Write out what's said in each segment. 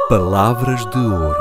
Palavras de Ouro.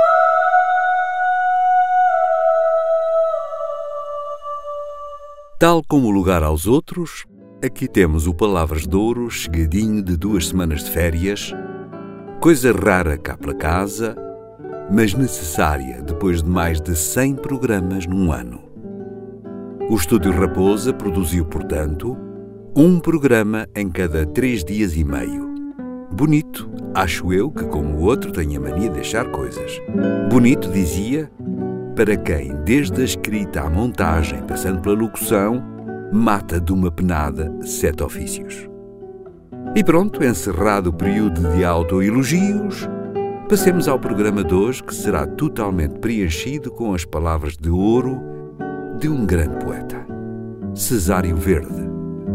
Tal como o lugar aos outros, aqui temos o Palavras de Ouro chegadinho de 2 semanas de férias, coisa rara cá pela casa, mas necessária depois de mais de 100 programas num ano. O Estúdio Raposa produziu, portanto, um programa em cada 3 dias e meio. Bonito, acho eu que como o outro tem a mania de deixar coisas. Bonito, dizia, para quem, desde a escrita à montagem, passando pela locução, mata de uma penada 7 ofícios. E pronto, encerrado o período de autoelogios, passemos ao programa de hoje, que será totalmente preenchido com as palavras de ouro de um grande poeta, Cesário Verde.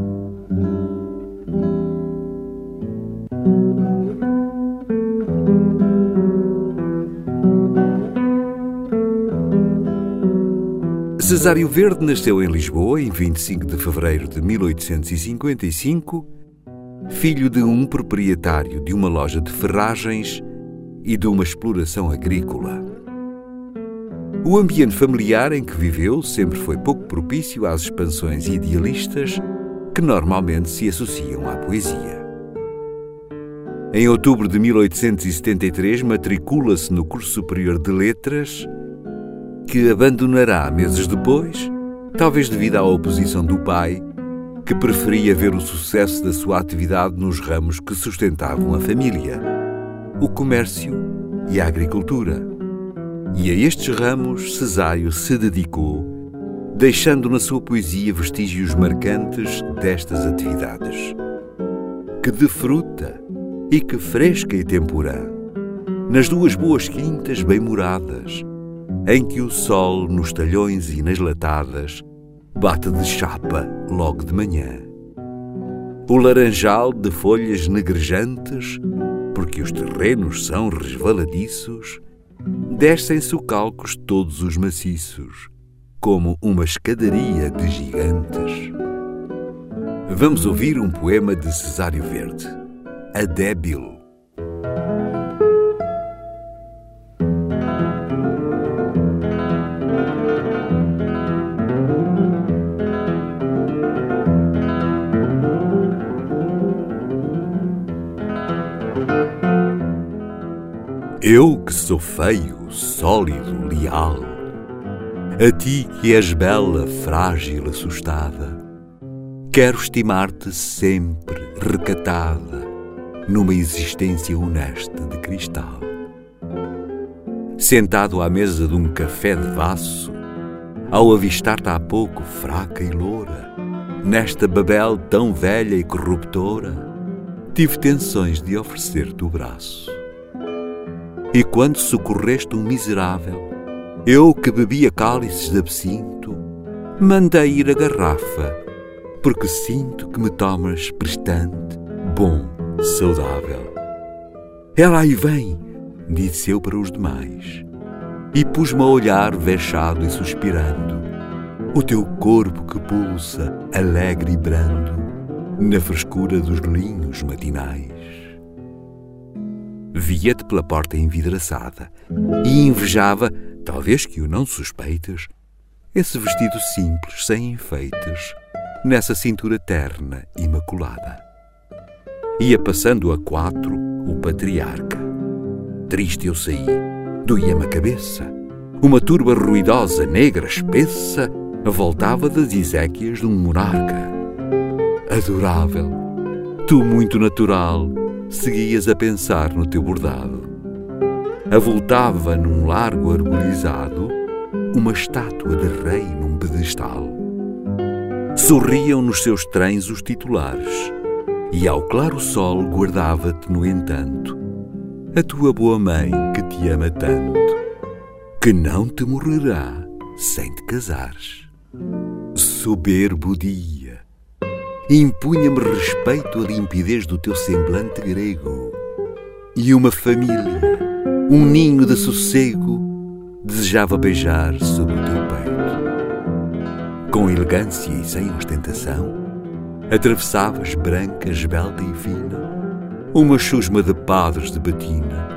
Cesário Verde nasceu em Lisboa em 25 de fevereiro de 1855, filho de um proprietário de uma loja de ferragens e de uma exploração agrícola. O ambiente familiar em que viveu sempre foi pouco propício às expansões idealistas que normalmente se associam à poesia. Em outubro de 1873 matricula-se no curso superior de letras, que abandonará meses depois, talvez devido à oposição do pai, que preferia ver o sucesso da sua atividade nos ramos que sustentavam a família, o comércio e a agricultura. E a estes ramos Cesário se dedicou, deixando na sua poesia vestígios marcantes destas atividades. Que de fruta e que fresca e temporã, nas 2 boas quintas bem moradas, em que o sol, nos talhões e nas latadas, bate de chapa logo de manhã. O laranjal de folhas negrejantes, porque os terrenos são resvaladiços, descem socalcos todos os maciços, como uma escadaria de gigantes. Vamos ouvir um poema de Cesário Verde, A Débil. Eu que sou feio, sólido, leal, a ti que és bela, frágil, assustada, quero estimar-te sempre recatada numa existência honesta de cristal. Sentado à mesa de um café de vaso, ao avistar-te há pouco fraca e loura, nesta Babel tão velha e corruptora, tive tensões de oferecer-te o braço. E quando socorreste um miserável, eu que bebia cálices de absinto, mandei ir a garrafa, porque sinto que me tomas prestante, bom, saudável. Ela aí vem, disse eu para os demais, e pus-me a olhar vexado e suspirando, o teu corpo que pulsa, alegre e brando, na frescura dos linhos matinais. Via-te pela porta envidraçada e invejava, talvez que o não suspeites, esse vestido simples, sem enfeites, nessa cintura terna, imaculada. Ia passando a 4 o patriarca. Triste eu saí, doía-me a cabeça. Uma turba ruidosa, negra, espessa, voltava das exéquias de um monarca. Adorável, tu muito natural, seguias a pensar no teu bordado. Avultava num largo arborizado uma estátua de rei num pedestal. Sorriam nos seus trens os titulares, e ao claro sol guardava-te, no entanto, a tua boa mãe que te ama tanto, que não te morrerá sem te casares. Soberbo dia! Impunha-me respeito a limpidez do teu semblante grego, e uma família, um ninho de sossego, desejava beijar sobre o teu peito. Com elegância e sem ostentação, atravessavas branca, esbelta e fina, uma chusma de padres de batina,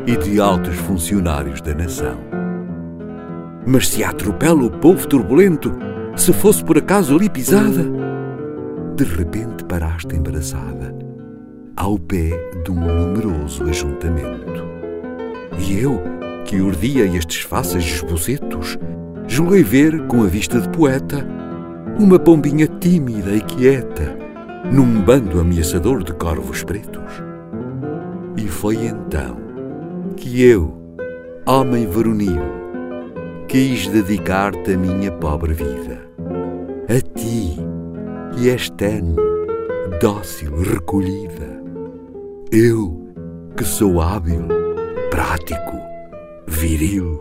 e de altos funcionários da nação. Mas se atropela o povo turbulento, se fosse por acaso ali pisada, de repente paraste embaraçada, ao pé de um numeroso ajuntamento. E eu, que urdia estes fáceis bocetos, julguei ver, com a vista de poeta, uma pombinha tímida e quieta, num bando ameaçador de corvos pretos. E foi então que eu, homem varonil, quis dedicar-te a minha pobre vida. A ti, que és tenue, dócil, recolhida. Eu, que sou hábil, prático, viril.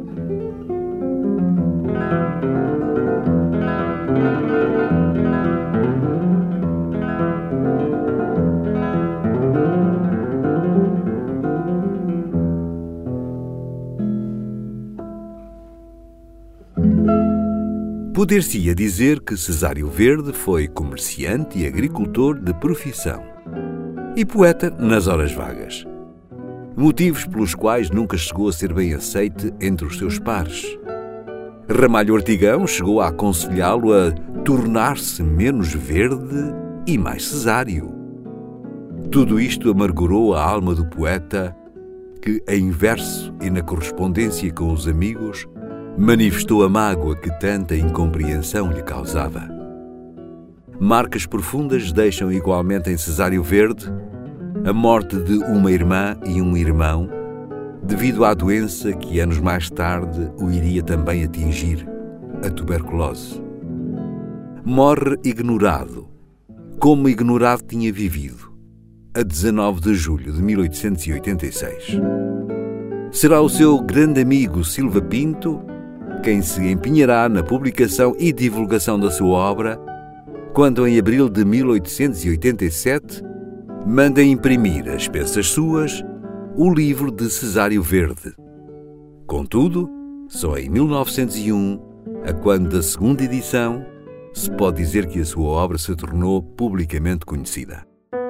Poder-se-ia dizer que Cesário Verde foi comerciante e agricultor de profissão e poeta nas horas vagas, motivos pelos quais nunca chegou a ser bem aceite entre os seus pares. Ramalho Ortigão chegou a aconselhá-lo a tornar-se menos verde e mais cesário. Tudo isto amargurou a alma do poeta, que, em verso e na correspondência com os amigos, manifestou a mágoa que tanta incompreensão lhe causava. Marcas profundas deixam igualmente em Cesário Verde a morte de uma irmã e um irmão, devido à doença que anos mais tarde o iria também atingir, a tuberculose. Morre ignorado, como ignorado tinha vivido, a 19 de julho de 1886. Será o seu grande amigo Silva Pinto quem se empenhará na publicação e divulgação da sua obra, quando em abril de 1887 manda imprimir às peças suas o livro de Cesário Verde. Contudo, só em 1901, a quando da segunda edição, se pode dizer que a sua obra se tornou publicamente conhecida.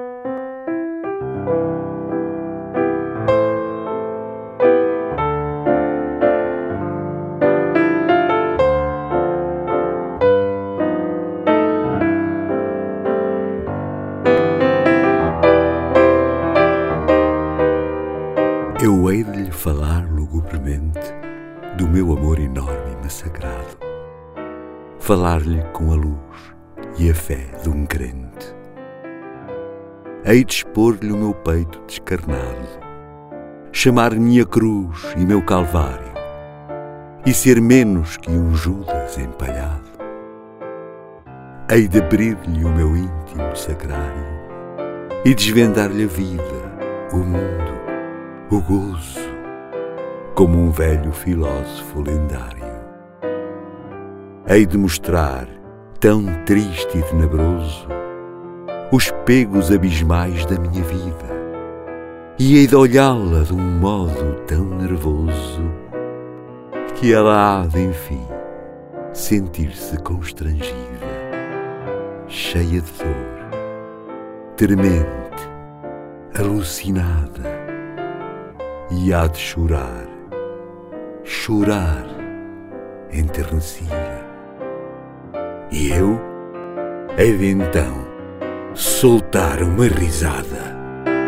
Eu hei de lhe falar lugubremente do meu amor enorme e massacrado, falar-lhe com a luz e a fé de um crente. Hei de expor-lhe o meu peito descarnado, chamar-lhe minha cruz e meu calvário, e ser menos que um Judas empalhado. Hei de abrir-lhe o meu íntimo sacrário e desvendar-lhe a vida, o mundo, o gozo, como um velho filósofo lendário. Hei de mostrar, tão triste e tenebroso, os pegos abismais da minha vida, e hei de olhá-la de um modo tão nervoso que ela há de, enfim, sentir-se constrangida, cheia de dor, tremente, alucinada, e há de chorar, chorar enternecida. E eu hei de então soltar uma risada.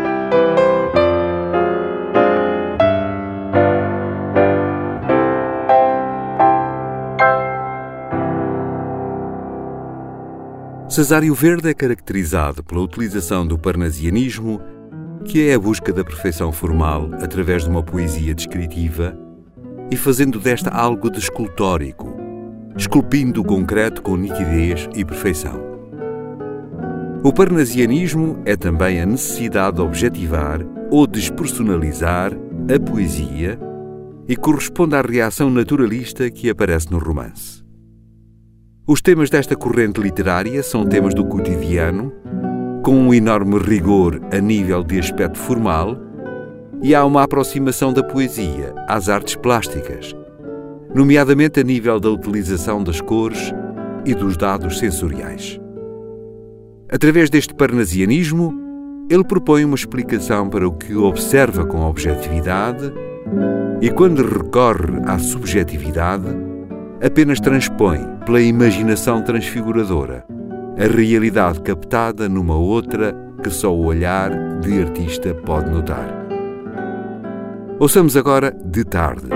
Cesário Verde é caracterizado pela utilização do parnasianismo, que é a busca da perfeição formal através de uma poesia descritiva e fazendo desta algo de escultórico, esculpindo o concreto com nitidez e perfeição. O parnasianismo é também a necessidade de objetivar ou despersonalizar a poesia e corresponde à reação naturalista que aparece no romance. Os temas desta corrente literária são temas do cotidiano, com um enorme rigor a nível de aspecto formal, e há uma aproximação da poesia às artes plásticas, nomeadamente a nível da utilização das cores e dos dados sensoriais. Através deste parnasianismo, ele propõe uma explicação para o que observa com objetividade e, quando recorre à subjetividade, apenas transpõe, pela imaginação transfiguradora, a realidade captada numa outra que só o olhar de artista pode notar. Ouçamos agora De Tarde.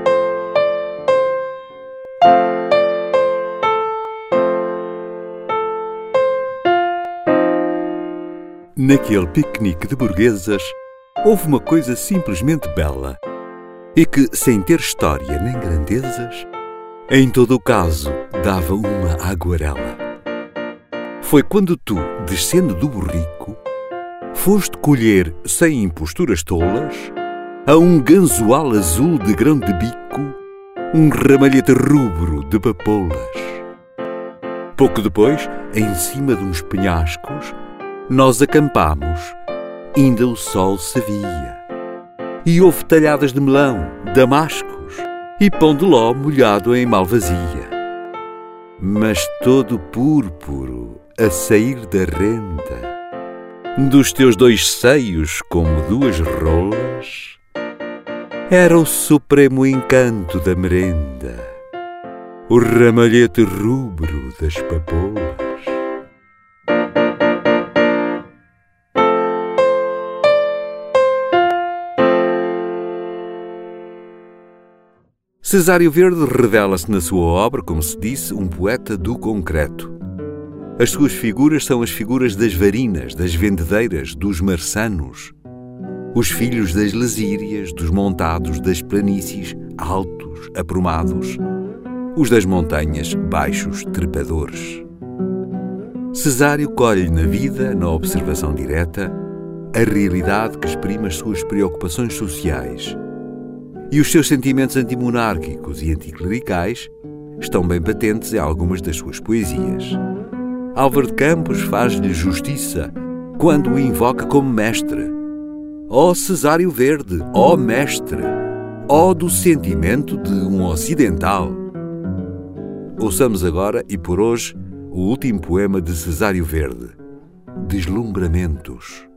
Naquele piquenique de burguesas, houve uma coisa simplesmente bela e que, sem ter história nem grandezas, em todo o caso, dava uma aguarela. Foi quando tu, descendo do burrico, foste colher, sem imposturas tolas, a um ganzoal azul de grão de bico, um ramalhete rubro de papoulas. Pouco depois, em cima de uns penhascos, nós acampámos, ainda o sol se via. E houve talhadas de melão, damascos e pão de ló molhado em malvasia. Mas todo púrpuro a sair da renda, dos teus 2 seios como 2 rolas, era o supremo encanto da merenda, o ramalhete rubro das papoulas. Cesário Verde revela-se na sua obra, como se disse, um poeta do concreto. As suas figuras são as figuras das varinas, das vendedeiras, dos marçanos, os filhos das lesírias, dos montados, das planícies, altos, aprumados, os das montanhas, baixos, trepadores. Cesário colhe na vida, na observação direta, a realidade que exprime as suas preocupações sociais. E os seus sentimentos antimonárquicos e anticlericais estão bem patentes em algumas das suas poesias. Álvaro de Campos faz-lhe justiça quando o invoca como mestre. Ó Cesário Verde, ó mestre, ó do sentimento de um ocidental. Ouçamos agora, e por hoje, o último poema de Cesário Verde, Deslumbramentos.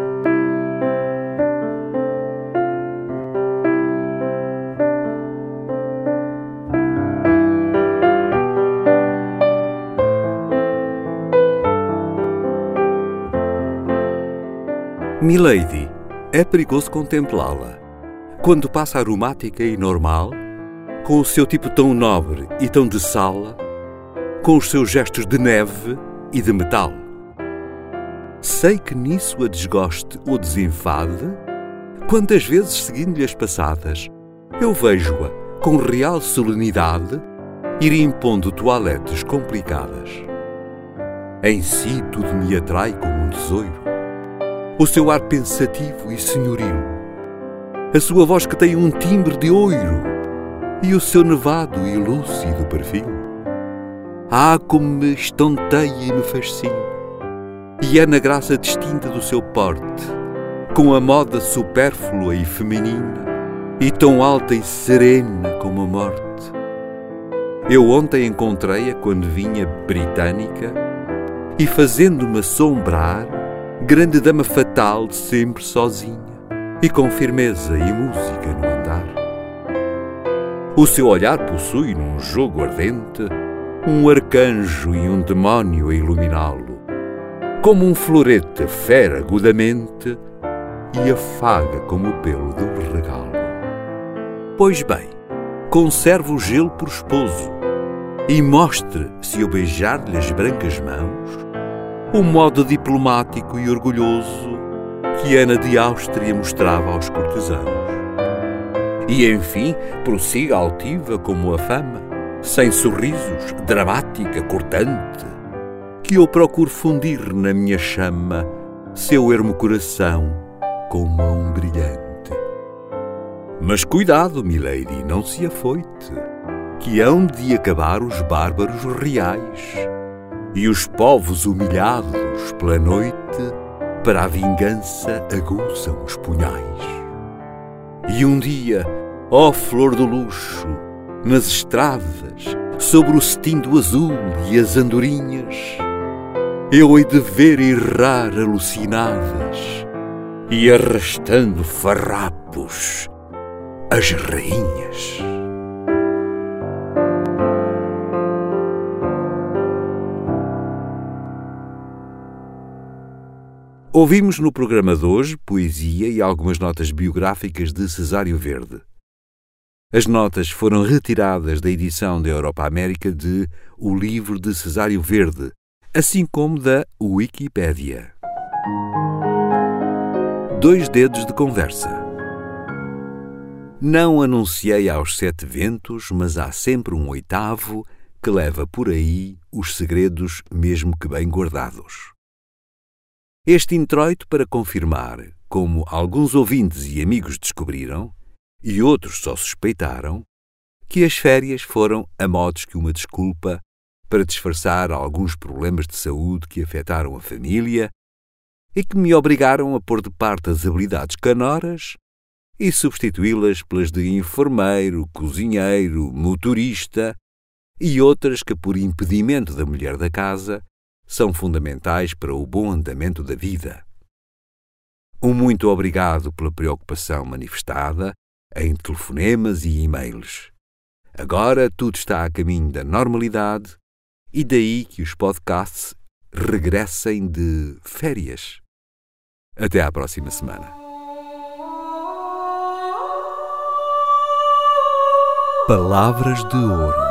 Milady, é perigoso contemplá-la, quando passa aromática e normal, com o seu tipo tão nobre e tão de sala, com os seus gestos de neve e de metal. Sei que nisso a desgoste ou desenfade, quantas vezes, seguindo-lhe as passadas, eu vejo-a, com real solenidade, ir impondo toaletes complicadas. Em si tudo me atrai como um tesouro, o seu ar pensativo e senhoril, a sua voz que tem um timbre de ouro e o seu nevado e lúcido perfil. Ah, como me estonteia e me fascina, e é na graça distinta do seu porte, com a moda supérflua e feminina, e tão alta e serena como a morte. Eu ontem encontrei-a quando vinha britânica, e fazendo-me assombrar, grande dama fatal, sempre sozinha, e com firmeza e música no andar. O seu olhar possui, num jogo ardente, um arcanjo e um demónio a iluminá-lo, como um florete fera agudamente e afaga como o pelo de um regalo. Pois bem, conserve o gelo por esposo e mostre, se eu beijar-lhe as brancas mãos, o modo diplomático e orgulhoso que Ana de Áustria mostrava aos cortesãos. E, enfim, prossiga altiva como a fama, sem sorrisos, dramática, cortante, que eu procuro fundir na minha chama seu ermo coração com mão brilhante. Mas cuidado, milady, não se afoite, que hão de acabar os bárbaros reais e os povos humilhados pela noite para a vingança aguçam os punhais. E um dia, ó flor do luxo, nas estradas, sobre o cetim do azul e as andorinhas, eu hei de ver errar alucinadas e arrastando farrapos as rainhas. Ouvimos no programa de hoje poesia e algumas notas biográficas de Cesário Verde. As notas foram retiradas da edição da Europa América de O Livro de Cesário Verde, assim como da Wikipédia. 2 dedos de conversa. Não anunciei aos 7 ventos, mas há sempre um 8º que leva por aí os segredos mesmo que bem guardados. Este introito para confirmar, como alguns ouvintes e amigos descobriram, e outros só suspeitaram, que as férias foram a modos que uma desculpa para disfarçar alguns problemas de saúde que afetaram a família e que me obrigaram a pôr de parte as habilidades canoras e substituí-las pelas de enfermeiro, cozinheiro, motorista e outras que, por impedimento da mulher da casa, são fundamentais para o bom andamento da vida. Um muito obrigado pela preocupação manifestada em telefonemas e e-mails. Agora tudo está a caminho da normalidade e daí que os podcasts regressem de férias. Até à próxima semana. Palavras de Ouro.